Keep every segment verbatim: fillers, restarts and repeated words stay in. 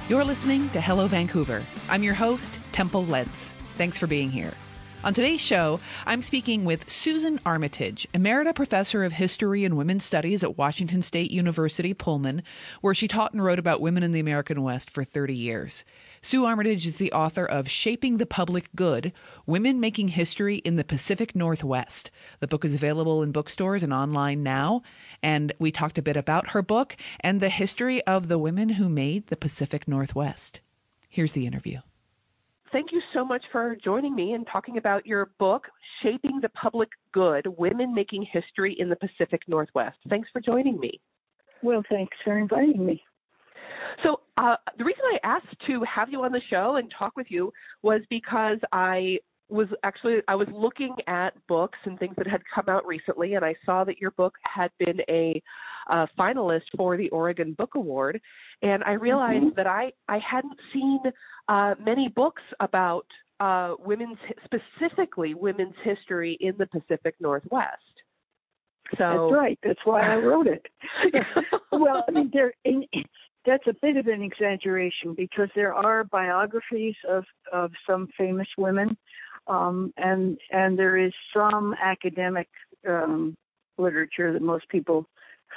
You're listening to Hello Vancouver. I'm your host, Temple Lentz. Thanks for being here. On today's show, I'm speaking with Susan Armitage, Emerita Professor of History and Women's Studies at Washington State University, Pullman, where she taught and wrote about women in the American West for thirty years. Sue Armitage is the author of Shaping the Public Good, Women Making History in the Pacific Northwest. The book is available in bookstores and online now, and we talked a bit about her book and the history of the women who made the Pacific Northwest. Here's the interview. Thank you so much for joining me and talking about your book, Shaping the Public Good, Women Making History in the Pacific Northwest. Thanks for joining me. Well, thanks for inviting me. So uh, the reason I asked to have you on the show and talk with you was because I was actually, I was looking at books and things that had come out recently, and I saw that your book had been a uh, finalist for the Oregon Book Award, and I realized mm-hmm. that I, I hadn't seen uh, many books about uh, women's, specifically women's history in the Pacific Northwest. So that's right. That's why I wrote it. Well, I mean, there. In, That's a bit of an exaggeration because there are biographies of, of some famous women, um, and and there is some academic um, literature that most people,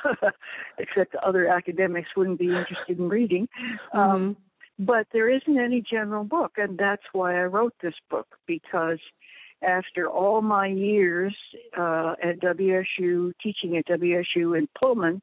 except other academics, wouldn't be interested in reading. Mm-hmm. Um, but there isn't any general book, and that's why I wrote this book, because after all my years uh, at W S U, teaching at W S U in Pullman,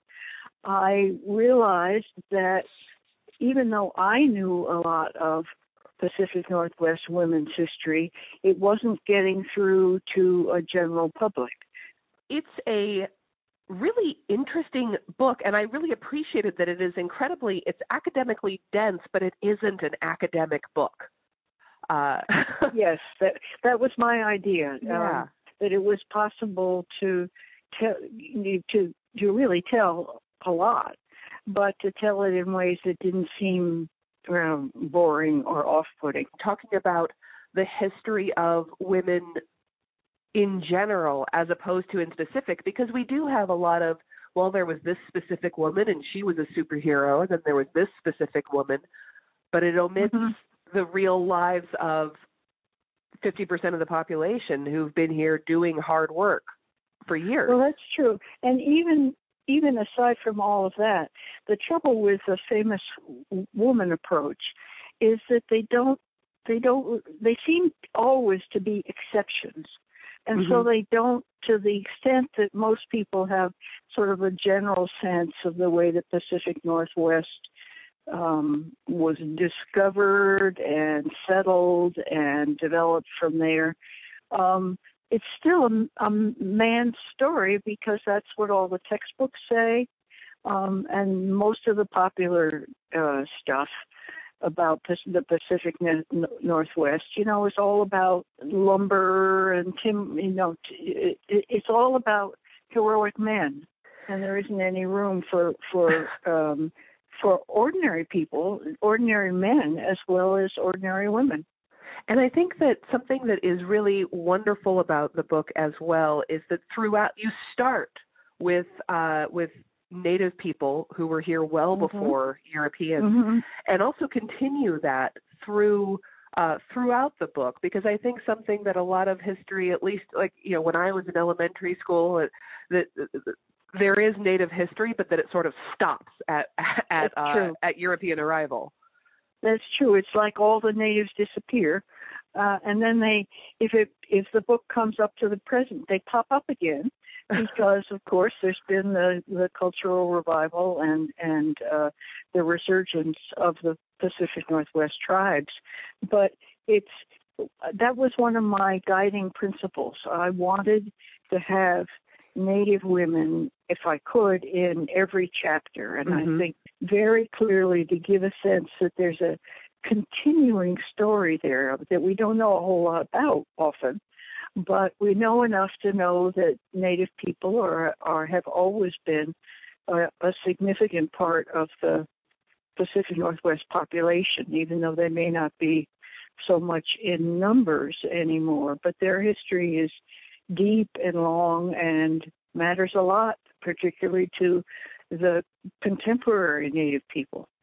I realized that even though I knew a lot of Pacific Northwest women's history, it wasn't getting through to a general public. It's a really interesting book, and I really appreciated that it is incredibly, it's academically dense, but it isn't an academic book. Uh, yes, that that was my idea, yeah. um, that it was possible to, tell, to, to really tell a lot, but to tell it in ways that didn't seem um, boring or off-putting. Talking about the history of women in general as opposed to in specific, because we do have a lot of, well, there was this specific woman and she was a superhero, and then there was this specific woman, but it omits mm-hmm. the real lives of fifty percent of the population who've been here doing hard work for years. Well, that's true. And even Even aside from all of that, the trouble with the famous woman approach is that they don't, they don't, they seem always to be exceptions. And mm-hmm. so they don't, to the extent that most people have sort of a general sense of the way the Pacific Northwest um, was discovered and settled and developed from there. Um, It's still a, a man's story because that's what all the textbooks say, um, and most of the popular uh, stuff about the Pacific Northwest, you know, is all about lumber and tim. You know, it, it's all about heroic men, and there isn't any room for for um, for ordinary people, ordinary men, as well as ordinary women. And I think that something that is really wonderful about the book as well is that throughout you start with uh, with Native people who were here well mm-hmm. before Europeans, mm-hmm. and also continue that through uh, throughout the book, because I think something that a lot of history, at least like you know when I was in elementary school, uh, that uh, there is Native history, but that it sort of stops at at uh, at European arrival. That's true. It's like all the natives disappear, uh, and then they, if it if the book comes up to the present, they pop up again, because of course there's been the, the cultural revival and and uh, the resurgence of the Pacific Northwest tribes. But it's that was one of my guiding principles. I wanted to have Native women, if I could, in every chapter, and mm-hmm. I think very clearly to give a sense that there's a continuing story there that we don't know a whole lot about often, but we know enough to know that Native people are, are have always been a, a significant part of the Pacific Northwest population, even though they may not be so much in numbers anymore. But their history is deep and long and matters a lot, particularly to the contemporary Native people.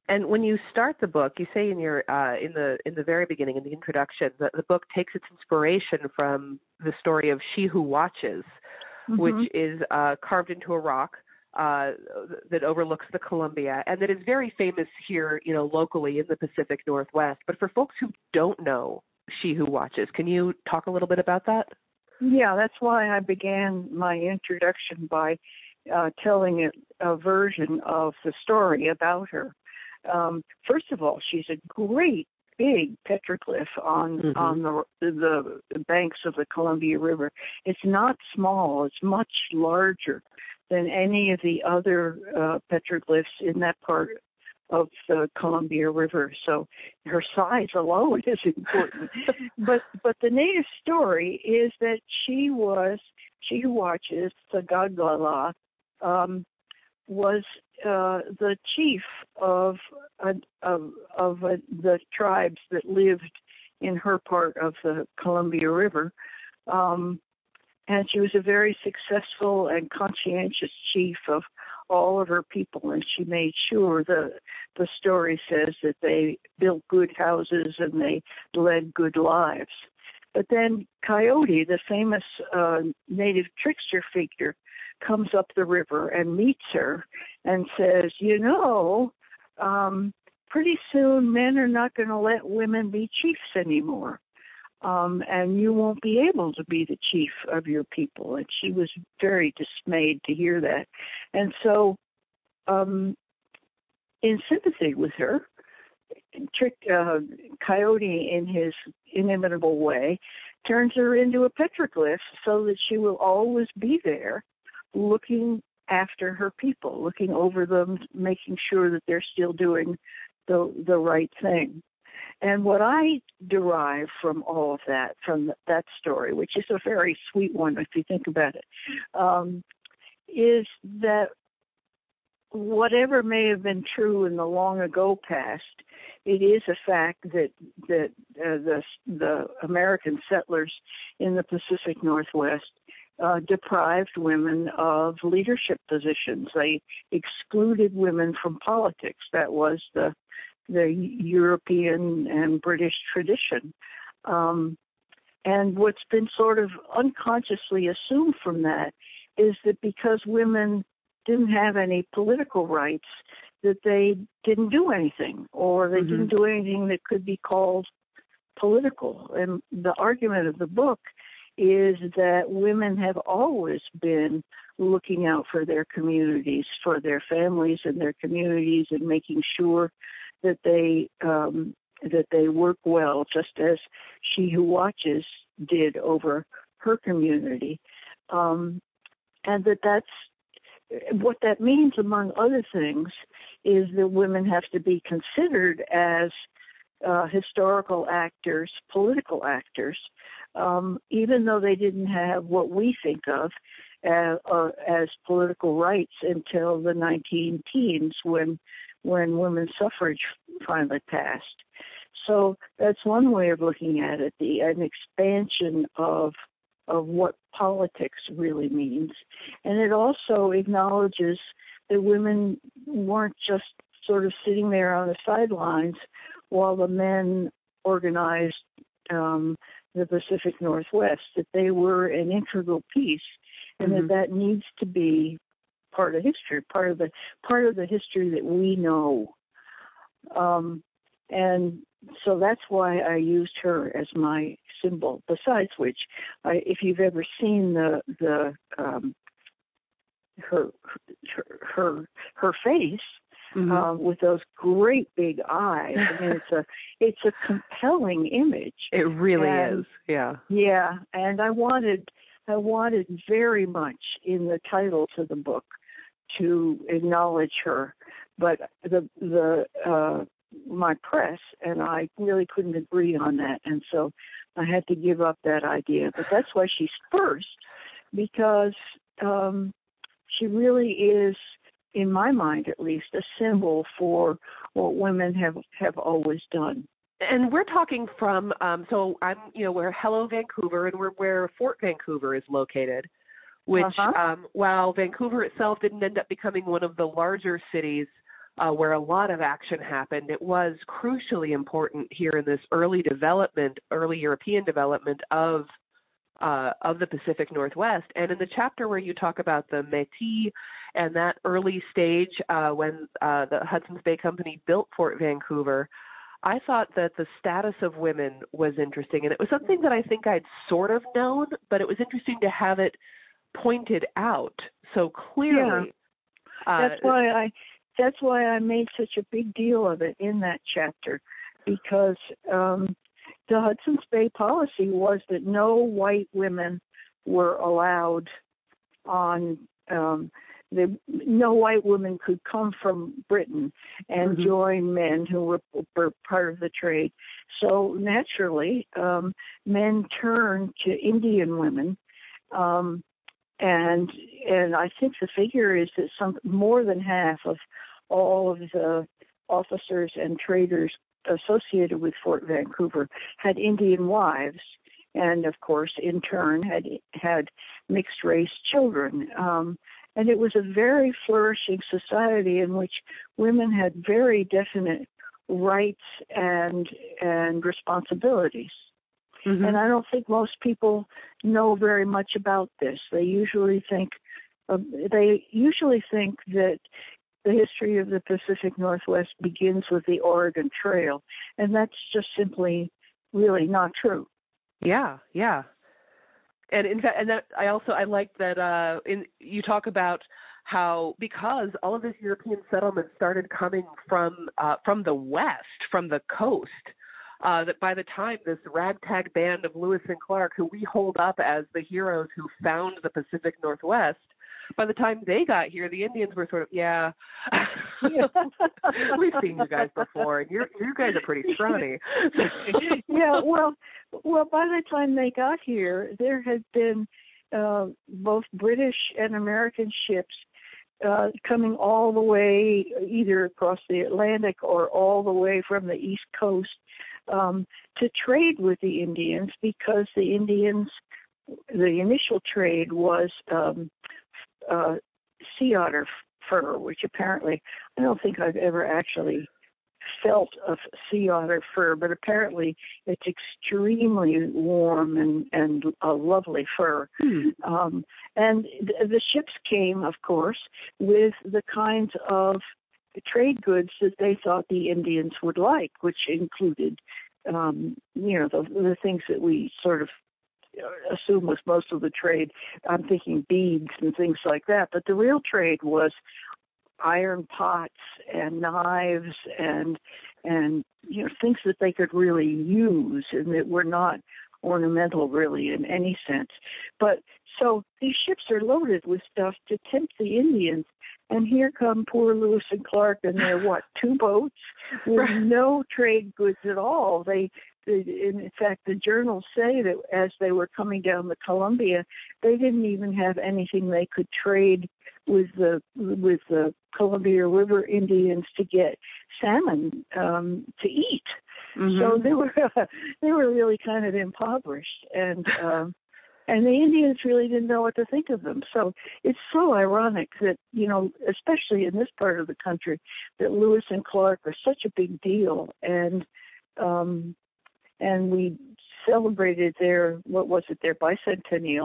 And when you start the book, you say in your uh, in the in the very beginning, in the introduction, that the book takes its inspiration from the story of She Who Watches, mm-hmm. which is uh, carved into a rock uh, that overlooks the Columbia, and that is very famous here, you know, locally in the Pacific Northwest. But for folks who don't know She Who Watches, can you talk a little bit about that? Yeah, that's why I began my introduction by uh, telling it a version of the story about her. Um, first of all, she's a great big petroglyph on mm-hmm. on the, the banks of the Columbia River. It's not small; it's much larger than any of the other uh, petroglyphs in that part of the Columbia River. So her size alone is important. but but the native story is that she was She Who Watches, the Gaglala, um, was uh, the chief of uh, of, of uh, the tribes that lived in her part of the Columbia River, um, and she was a very successful and conscientious chief of all of her people, and she made sure the the story says that they built good houses and they led good lives. But then Coyote, the famous uh, native trickster figure, comes up the river and meets her and says, you know, um, pretty soon men are not going to let women be chiefs anymore. Um, and you won't be able to be the chief of your people. And she was very dismayed to hear that. And so, um, in sympathy with her, Trick, uh, Coyote, in his inimitable way, turns her into a petroglyph so that she will always be there looking after her people, looking over them, making sure that they're still doing the the right thing. And what I derive from all of that, from that story, which is a very sweet one if you think about it, um, is that whatever may have been true in the long ago past, it is a fact that that uh, the the American settlers in the Pacific Northwest uh, deprived women of leadership positions. They excluded women from politics. That was the the European and British tradition. Um, and what's been sort of unconsciously assumed from that is that because women didn't have any political rights, that they didn't do anything, or they mm-hmm. didn't do anything that could be called political. And the argument of the book is that women have always been looking out for their communities, for their families and their communities, and making sure that they um, that they work well, just as She Who Watches did over her community, um, and that that's what that means, among other things, is that women have to be considered as uh, historical actors, political actors, um, even though they didn't have what we think of as, uh, as political rights until the nineteen teens, when when women's suffrage finally passed. So that's one way of looking at it, the an expansion of of what politics really means. And it also acknowledges that women weren't just sort of sitting there on the sidelines while the men organized um, the Pacific Northwest, that they were an integral piece, and mm-hmm. that that needs to be part of history, part of the part of the history that we know. Um, and so that's why I used her as my symbol. Besides which, I, if you've ever seen the the um, her her her, her face mm-hmm. uh, with those great big eyes, I mean, it's a it's a compelling image. It really and, is. Yeah. Yeah, and I wanted I wanted very much in the title to the book to acknowledge her, but the the uh, my press and I really couldn't agree on that, and so I had to give up that idea. But that's why she's first, because um, she really is, in my mind at least, a symbol for what women have, have always done. And we're talking from, um, so I'm, you know, we're Hello Vancouver, and we're where Fort Vancouver is located, which, uh-huh. um, while Vancouver itself didn't end up becoming one of the larger cities uh, where a lot of action happened. It was crucially important here in this early development, early European development of uh, of the Pacific Northwest. And in the chapter where you talk about the Métis and that early stage uh, when uh, the Hudson's Bay Company built Fort Vancouver, I thought that the status of women was interesting. And it was something that I think I'd sort of known, but it was interesting to have it pointed out so clearly. Yeah. That's uh, why I that's why I made such a big deal of it in that chapter, because um, the Hudson's Bay policy was that no white women were allowed on um, the no white women could come from Britain and mm-hmm. join men who were, were part of the trade. So naturally, um, men turned to Indian women, um, and and I think the figure is that some more than half of all of the officers and traders associated with Fort Vancouver had Indian wives, and of course, in turn, had had mixed race children. Um, and it was a very flourishing society in which women had very definite rights and and responsibilities. Mm-hmm. And I don't think most people know very much about this. They usually think uh, they usually think that the history of the Pacific Northwest begins with the Oregon Trail, and that's just simply really not true. Yeah, yeah. And in fact, and that, I also I like that uh, in, you talk about how because all of this European settlement started coming from uh, from the west, from the coast, uh, that by the time this ragtag band of Lewis and Clark, who we hold up as the heroes who found the Pacific Northwest, by the time they got here, the Indians were sort of, yeah, we've seen you guys before, and you're, you guys are pretty scrawny. yeah, well, well, by the time they got here, there had been uh, both British and American ships uh, coming all the way either across the Atlantic or all the way from the East Coast um, to trade with the Indians, because the Indians, the initial trade was um, Uh, sea otter fur, which apparently, I don't think I've ever actually felt of sea otter fur, but apparently it's extremely warm and, and a lovely fur. Hmm. Um, and th- the ships came, of course, with the kinds of trade goods that they thought the Indians would like, which included, um, you know, the, the things that we sort of assume was most of the trade. I'm thinking beads and things like that. But the real trade was iron pots and knives and and you know things that they could really use and that were not ornamental really in any sense. But so these ships are loaded with stuff to tempt the Indians. And here come poor Lewis and Clark and their, what, two boats with no trade goods at all. They In fact, the journals say that as they were coming down the Columbia, they didn't even have anything they could trade with the with the Columbia River Indians to get salmon um, to eat. Mm-hmm. So they were they were really kind of impoverished, and um, and the Indians really didn't know what to think of them. So it's so ironic that, you know, especially in this part of the country, that Lewis and Clark are such a big deal, and um, and we celebrated their, what was it, their bicentennial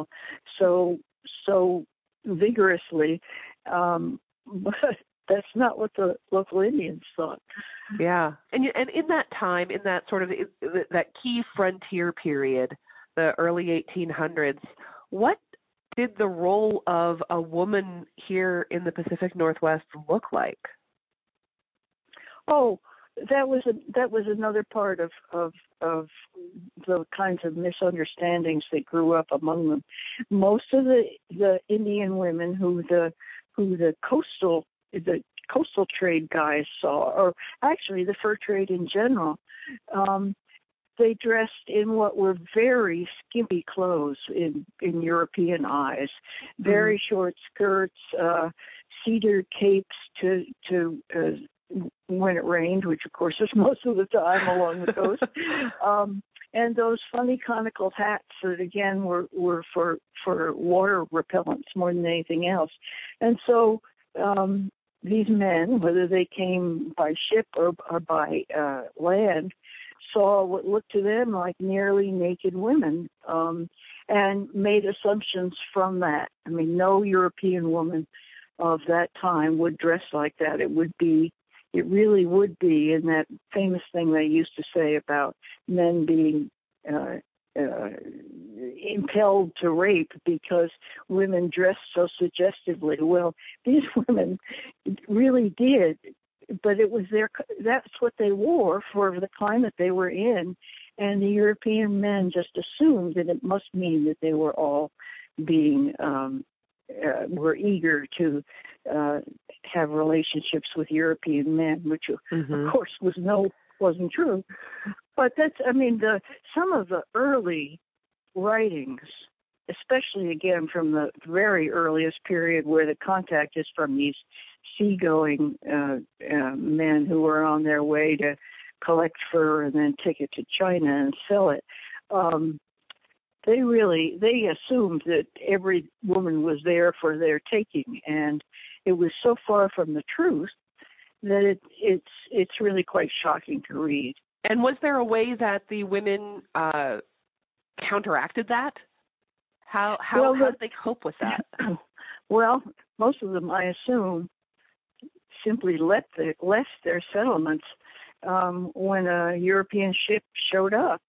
so so vigorously, um, but that's not what the local Indians thought. Yeah, and and in that time, in that sort of that key frontier period, the early eighteen hundreds, what did the role of a woman here in the Pacific Northwest look like? Oh, that was a, that was another part of, of of the kinds of misunderstandings that grew up among them. Most of the, the Indian women who the who the coastal the coastal trade guys saw, or actually the fur trade in general, um, they dressed in what were very skimpy clothes in, in European eyes, very mm-hmm. short skirts, uh, cedar capes to to uh, when it rained, which of course is most of the time along the coast, um, and those funny conical hats that again were, were for for water repellents more than anything else. And so um, these men, whether they came by ship or, or by uh, land, saw what looked to them like nearly naked women, um, and made assumptions from that. I mean, no European woman of that time would dress like that. It would be, it really would be, in that famous thing they used to say about men being uh, uh, impelled to rape because women dressed so suggestively. Well, these women really did, but it was their, that's what they wore for the climate they were in, and the European men just assumed that it must mean that they were all being, um, uh, were eager to uh, have relationships with European men, which mm-hmm. of course was no, wasn't true. But that's, I mean, the some of the early writings, especially again from the very earliest period where the contact is from these seagoing uh, uh, men who were on their way to collect fur and then take it to China and sell it. Um, they really, they assumed that every woman was there for their taking, and it was so far from the truth that it, it's it's really quite shocking to read. And was there a way that the women uh, counteracted that? How how, well, how did they cope with that? Well, most of them, I assume, simply left the, left their settlements um, when a European ship showed up.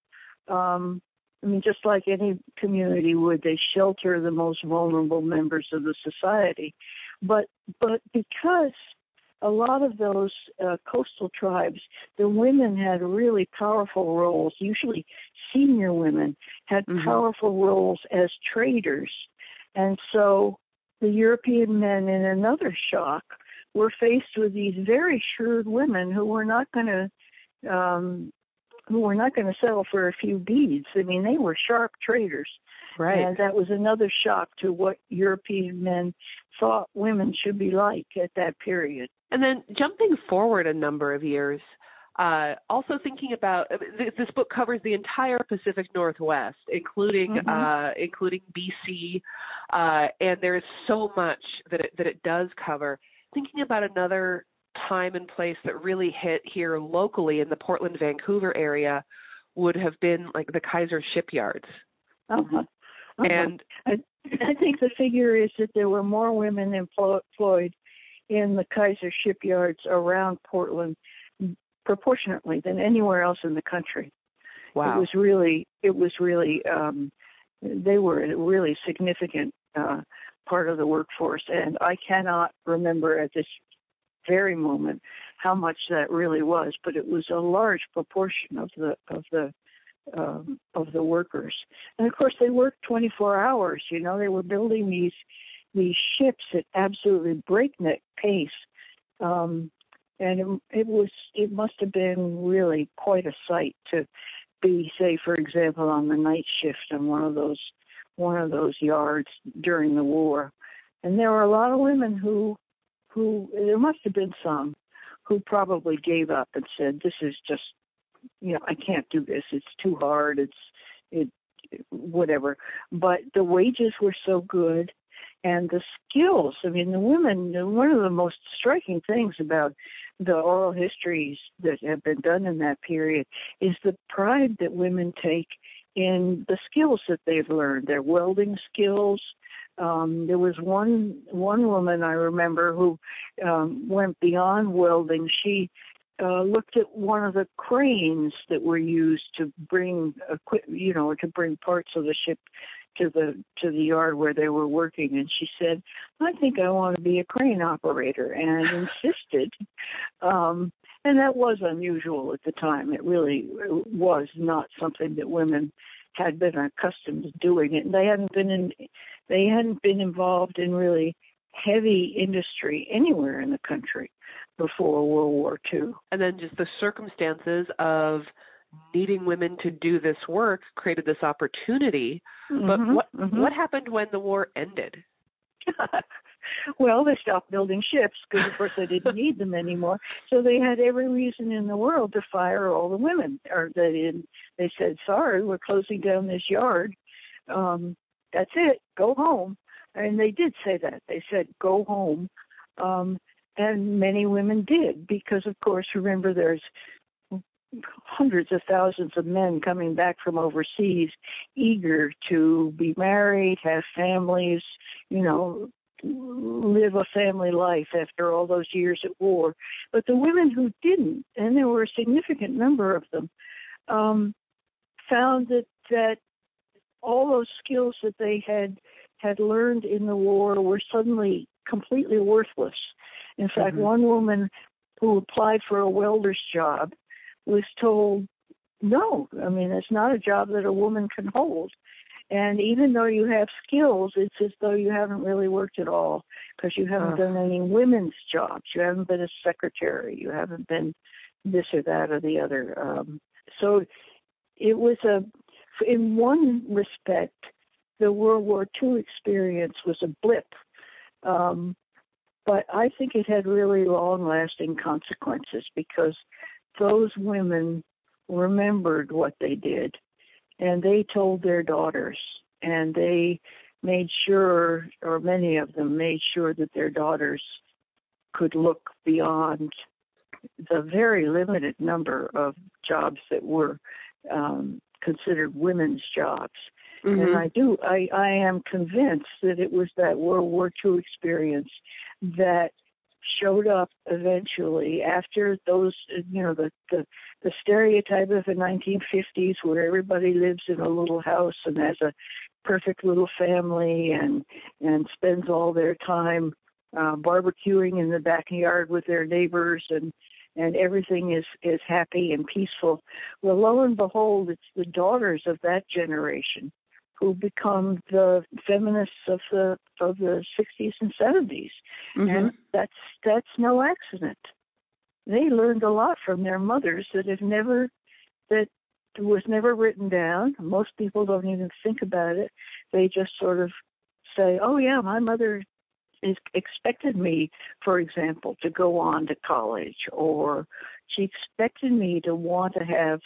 Um, I mean, just like any community would, they shelter the most vulnerable members of the society. But but because a lot of those uh, coastal tribes, the women had really powerful roles. Usually senior women had mm-hmm. powerful roles as traders. And so the European men, in another shock, were faced with these very shrewd women who were not going to um, who were not going to settle for a few beads. I mean, they were sharp traders. Right. And that was another shock to what European men thought women should be like at that period. And then jumping forward a number of years, uh, also thinking about, this book covers the entire Pacific Northwest, including mm-hmm. uh, including B C, uh, and there's so much that it, that it does cover. Thinking about another time and place that really hit here locally in the Portland, Vancouver area would have been like the Kaiser shipyards. Uh-huh. Uh-huh. And I, I think the figure is that there were more women employed in the Kaiser shipyards around Portland proportionately than anywhere else in the country. Wow. It was really, it was really, um, they were a really significant uh, part of the workforce, and I cannot remember at this very moment how much that really was, but it was a large proportion of the of the um, of the workers. And of course, they worked twenty-four hours. You know, they were building these these ships at absolutely breakneck pace, um, and it, it was it must have been really quite a sight to be, say, for example, on the night shift on one of those one of those yards during the war. And there were a lot of women who who there must have been some who probably gave up and said, "This is just, you know, I can't do this. It's too hard. It's it whatever." But the wages were so good, and the skills. I mean, the women. One of the most striking things about the oral histories that have been done in that period is the pride that women take in the skills that they've learned. Their welding skills. Um, there was one one woman I remember who um, went beyond welding. She uh, looked at one of the cranes that were used to bring equi- you know, to bring parts of the ship to the to the yard where they were working, and she said, "I think I want to be a crane operator," and insisted. Um, and that was unusual at the time. It really was not something that women had been accustomed to doing it. And they hadn't been in, they hadn't been involved in really heavy industry anywhere in the country before World War Two. And then just the circumstances of needing women to do this work created this opportunity. Mm-hmm, but what mm-hmm. what happened when the war ended? Well, they stopped building ships because, of course, they didn't need them anymore. So they had every reason in the world to fire all the women. Or they didn't. They said, "Sorry, we're closing down this yard. Um, that's it. Go home." And they did say that. They said, "Go home." Um, and many women did, because, of course, remember, there's hundreds of thousands of men coming back from overseas, eager to be married, have families, you know, live a family life after all those years at war. But the women who didn't, and there were a significant number of them, um, found that, that all those skills that they had had learned in the war were suddenly completely worthless. In fact, mm-hmm. one woman who applied for a welder's job was told, no, I mean, it's not a job that a woman can hold. And even though you have skills, it's as though you haven't really worked at all, because you haven't uh. done any women's jobs. You haven't been a secretary. You haven't been this or that or the other. Um, so it was a, in one respect, the World War Two experience was a blip. Um, but I think it had really long-lasting consequences, because those women remembered what they did, and they told their daughters, and they made sure, or many of them made sure, that their daughters could look beyond the very limited number of jobs that were um, considered women's jobs. Mm-hmm. And I do, I, I am convinced that it was that World War Two experience that showed up eventually after those, you know, the, the, the stereotype of the nineteen fifties, where everybody lives in a little house and has a perfect little family and, and spends all their time uh, barbecuing in the backyard with their neighbors, and, and everything is, is happy and peaceful. Well, lo and behold, it's the daughters of that generation who become the feminists of the of the sixties and seventies, mm-hmm. and that's that's no accident. They learned a lot from their mothers that have never that was never written down. Most people don't even think about it. They just sort of say, "Oh yeah, my mother is expected me, for example, to go on to college, or she expected me to want to have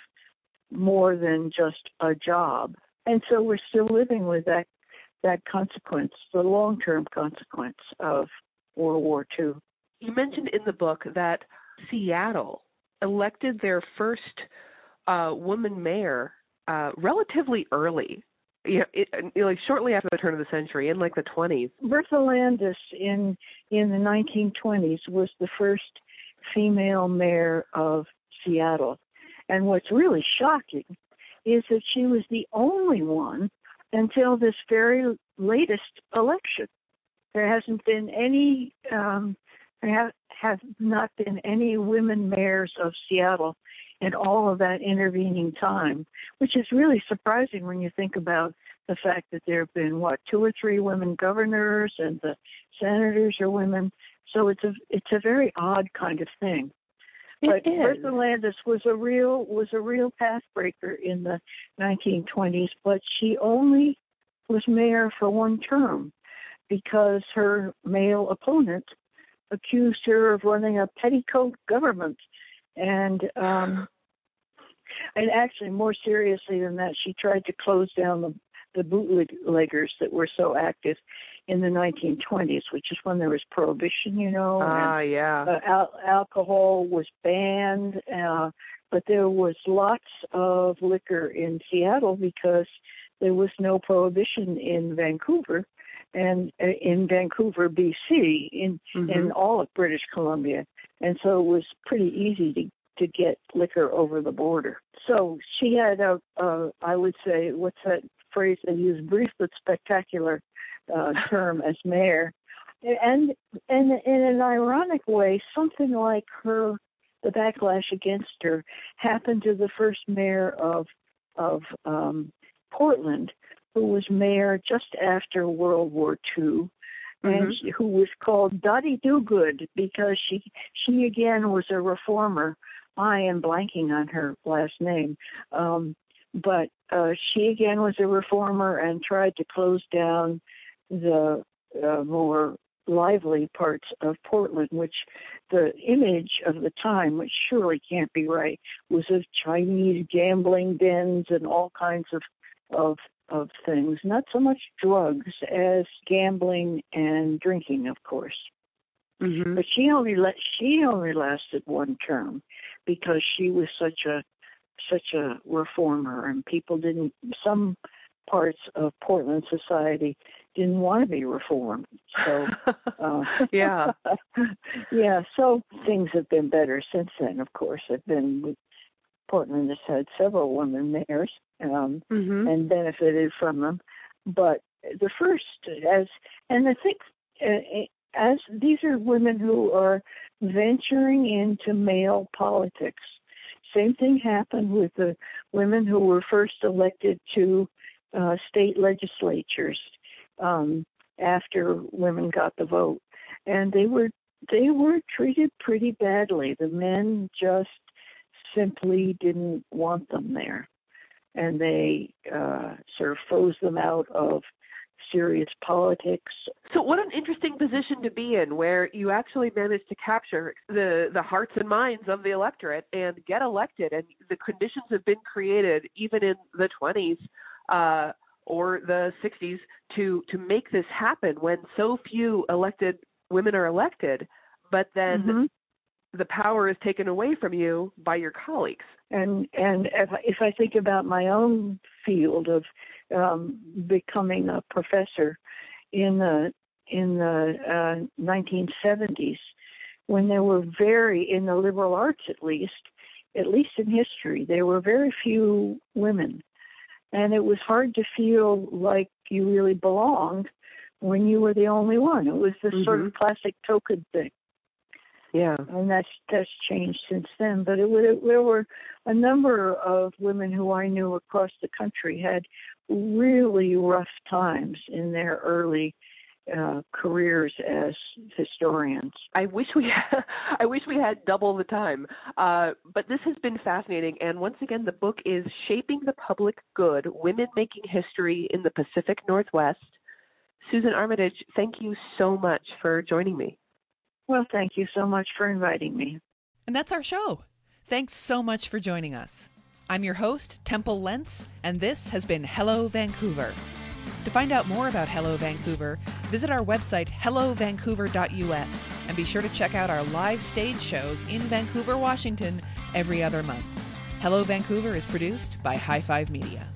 more than just a job." And so we're still living with that that consequence, the long-term consequence of World War Two. You mentioned in the book that Seattle elected their first uh, woman mayor uh, relatively early, you know, it, like shortly after the turn of the century, in like the twenties. Bertha Landis in in the nineteen twenties was the first female mayor of Seattle. And what's really shocking is that she was the only one until this very latest election. There hasn't been any, um, there have, have not been any women mayors of Seattle in all of that intervening time, which is really surprising when you think about the fact that there have been, what, two or three women governors, and the senators are women. So it's a it's a very odd kind of thing. But Bertha Landis was a real was a real pathbreaker in the nineteen twenties, but she only was mayor for one term because her male opponent accused her of running a petticoat government, and um, and actually more seriously than that, she tried to close down the the bootleggers that were so active in the nineteen twenties, which is when there was prohibition, you know. Ah, and, yeah. Uh, al- alcohol was banned, uh, but there was lots of liquor in Seattle because there was no prohibition in Vancouver, and uh, in Vancouver, B C, in mm-hmm. in all of British Columbia, and so it was pretty easy to to get liquor over the border. So she had a, uh, I would say, what's that phrase they use, brief but spectacular uh, term as mayor. And, and in an ironic way, something like her, the backlash against her, happened to the first mayor of, of um, Portland, who was mayor just after World War Two, and mm-hmm. she, who was called Dottie Dogood because she, she again was a reformer. I am blanking on her last name. Um, But uh, she, again, was a reformer and tried to close down the uh, more lively parts of Portland, which the image of the time, which surely can't be right, was of Chinese gambling dens and all kinds of, of, of things. Not so much drugs as gambling and drinking, of course. Mm-hmm. But she only let she only lasted one term because she was such a such a reformer, and people didn't. Some parts of Portland society didn't want to be reformed. So, uh, yeah, yeah. So things have been better since then. Of course, have been. Portland has had several women mayors um, mm-hmm. and benefited from them, but the first, as and I think, uh, as these are women who are venturing into male politics. Same thing happened with the women who were first elected to uh, state legislatures um, after women got the vote, and they were they were treated pretty badly. The men just simply didn't want them there, and they uh, sort of froze them out of serious politics. So what an interesting position to be in, where you actually managed to capture the, the hearts and minds of the electorate and get elected, and the conditions have been created even in the twenties uh, or the sixties to, to make this happen when so few elected women are elected, but then Mm-hmm. the power is taken away from you by your colleagues. And and if I, if I think about my own field of um, becoming a professor in the in the uh, nineteen seventies, when there were very in the liberal arts at least, at least in history, there were very few women, and it was hard to feel like you really belonged when you were the only one. It was this mm-hmm. sort of classic token thing. Yeah, and that's that's changed since then. But it, it, there were a number of women who I knew across the country had really rough times in their early uh, careers as historians. I wish we had, I wish we had double the time. Uh, but this has been fascinating. And once again, the book is Shaping the Public Good: Women Making History in the Pacific Northwest. Susan Armitage, thank you so much for joining me. Well, thank you so much for inviting me. And that's our show. Thanks so much for joining us. I'm your host, Temple Lentz, and this has been Hello Vancouver. To find out more about Hello Vancouver, visit our website, hello vancouver dot u s, and be sure to check out our live stage shows in Vancouver, Washington, every other month. Hello Vancouver is produced by High Five Media.